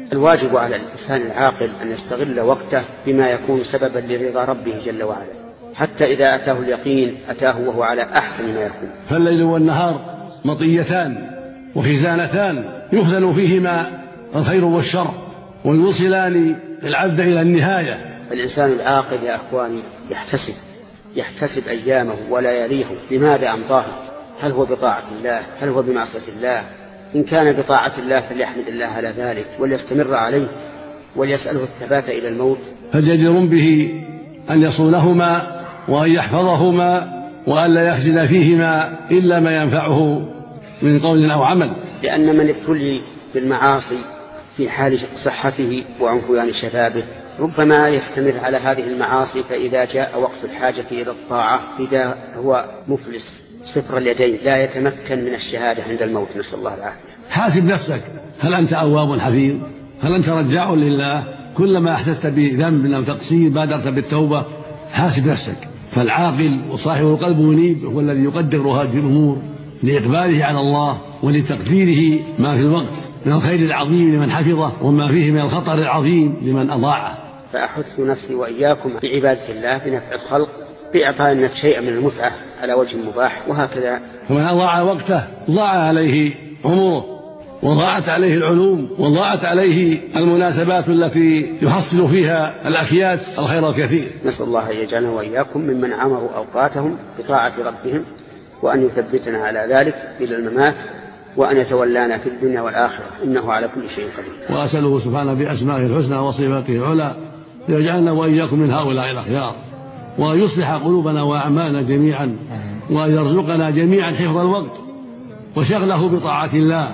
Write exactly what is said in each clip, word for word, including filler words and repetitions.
الواجب على الإنسان العاقل أن يستغل وقته بما يكون سببا لرضا ربه جل وعلا، حتى إذا أتاه اليقين أتاه وهو على أحسن ما يكون. فالليل والنهار مطيتان وخزانتان يخزن فيهما الخير والشر ويوصلان العبد إلى النهاية. الإنسان العاقل يا أخواني يحتسب يحتسب أيامه ولياليه لماذا أمضاه، هل هو بطاعة الله هل هو بمعصية الله؟ إن كان بطاعة الله فليحمد الله على ذلك وليستمر عليه وليسأله الثبات إلى الموت. فجدير به أن يصونهما وأن يحفظهما وأن لا يخزن فيهما إلا ما ينفعه من قول أو عمل، لأن من ابتلي بالمعاصي في حال صحته وعنفوان شبابه ربما يستمر على هذه المعاصي، فإذا جاء وقت الحاجة إلى الطاعة إذا هو مفلس صفر اليدين لا يتمكن من الشهادة عند الموت، نسأل الله العافية. حاسب نفسك، هل أنت أواب حفيظ؟ هل أنت رجاع لله؟ كلما أحسست بذنب أو تقصير بادرت بالتوبة؟ حاسب نفسك. فالعاقل وصاحب القلب منيب هو الذي يقدر هذه الأمور لإقباله على الله ولتقديره ما في الوقت من الخير العظيم لمن حفظه وما فيه من الخطر العظيم لمن أضاعه. فأحث نفسي وإياكم بعبادة الله بنفع الخلق بإعطاء النفس شيئا من المتعة على وجه مباح، وهكذا. فمن أضاع وقته ضاع عليه عمره وضاعت عليه العلوم وضاعت عليه المناسبات التي يحصل فيها الأكياس الخير الكثير. نسأل الله أن يجعلنا وإياكم ممن عمروا أوقاتهم بطاعة ربهم، وأن يثبتنا على ذلك إلى الممات، وأن يتولانا في الدنيا والآخرة إنه على كل شيء قدير. وأسأله سبحانه بأسمائه الحسنى وصفاته العلى ليجعلنا وإياكم من هؤلاء الأخيار، وأن يصلح قلوبنا وأعمالنا جميعا، وأن يرزقنا جميعا حفظ الوقت وشغله بطاعة الله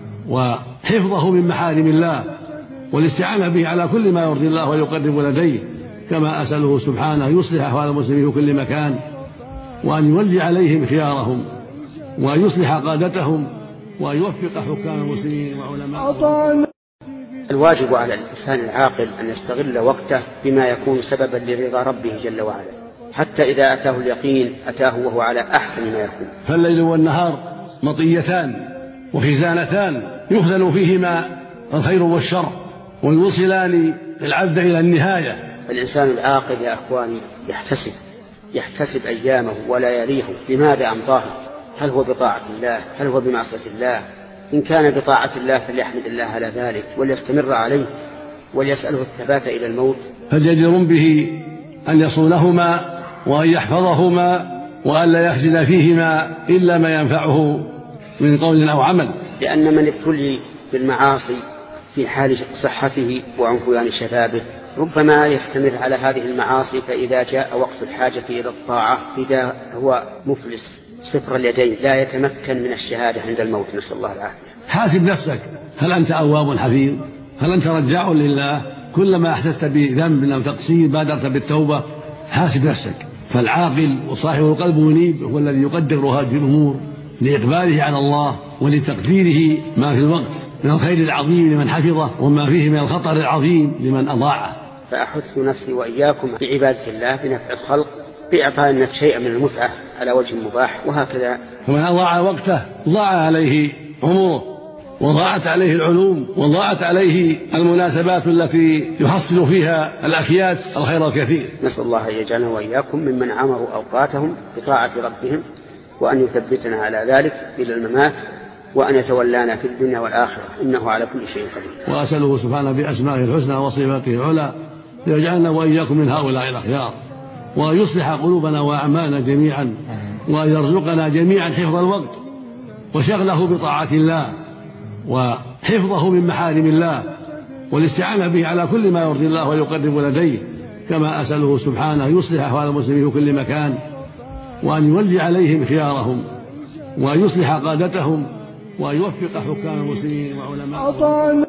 وحفظه من محارم الله والاستعانة به على كل ما يرضي الله ويقرب لديه. كما أسأله سبحانه يصلح أحوال المسلمين في كل مكان، وأن يولي عليهم خيارهم، وأن يصلح قادتهم، وأن يوفق حكام المسلمين وعلماءهم. الواجب على الإنسان العاقل أن يستغل وقته بما يكون سببا لرضا ربه جل وعلا، حتى إذا أتاه اليقين أتاه وهو على أحسن ما يكون. فالليل والنهار مطيتان وخزانتان يخزن فيهما الخير والشر ويوصلان العبد إلى النهاية. الإنسان العاقل يا أخواني يحتسب يحتسب أيامه ولياليه لماذا أمضاه، هل هو بطاعة الله هل هو بمعصية الله؟ إن كان بطاعة الله فليحمد الله على ذلك وليستمر عليه وليسأله الثبات إلى الموت. فجدير به أن يصونهما وأن يحفظهما وأن لا يخزن فيهما إلا ما ينفعه من قول أو عمل، لأن من ابتلي بالمعاصي في حال صحته وعنفوان شبابه ربما يستمر على هذه المعاصي، فإذا جاء وقت الحاجة إلى الطاعة إذا هو مفلس صفر اليدين لا يتمكن من الشهادة عند الموت، نسأل الله العافية. حاسب نفسك، هل أنت أواب حفيظ؟ هل أنت رجاع لله؟ كلما أحسست بذنب أو تقصير بادرت بالتوبة؟ حاسب نفسك. فالعاقل وصاحب القلب منيب هو الذي يقدر هذه الأمور لإقباله على الله ولتقديره ما في الوقت من الخير العظيم لمن حفظه وما فيه من الخطر العظيم لمن أضاعه. فأحث نفسي وإياكم بعبادة الله بنفع الخلق بإعطاء النفس شيئا من المتعة على وجه مباح، وهكذا. فمن أضاع وقته ضاع عليه عمره وضاعت عليه العلوم وضاعت عليه المناسبات التي يحصل فيها الأكياس الخير الكثير. نسأل الله أن يجعلنا وإياكم ممن عمروا أوقاتهم بطاعة ربهم، وأن يثبتنا على ذلك إلى الممات، وأن يتولانا في الدنيا والآخرة إنه على كل شيء قدير. وأسأله سبحانه بأسمائه الحسنى وصفاته العلى ليجعلنا وإياكم من هؤلاء الأخيار، وأن يصلح قلوبنا وأعمالنا جميعا، وأن يرزقنا جميعا حفظ الوقت وشغله بطاعة الله وحفظه من محارم الله والاستعانة به على كل ما يرضي الله ويقرب لديه. كما أسأله سبحانه يصلح أحوال المسلمين في كل مكان، وأن يولي عليهم خيارهم، وأن يصلح قادتهم، وأن يوفق حكام المسلمين وعلماءهم.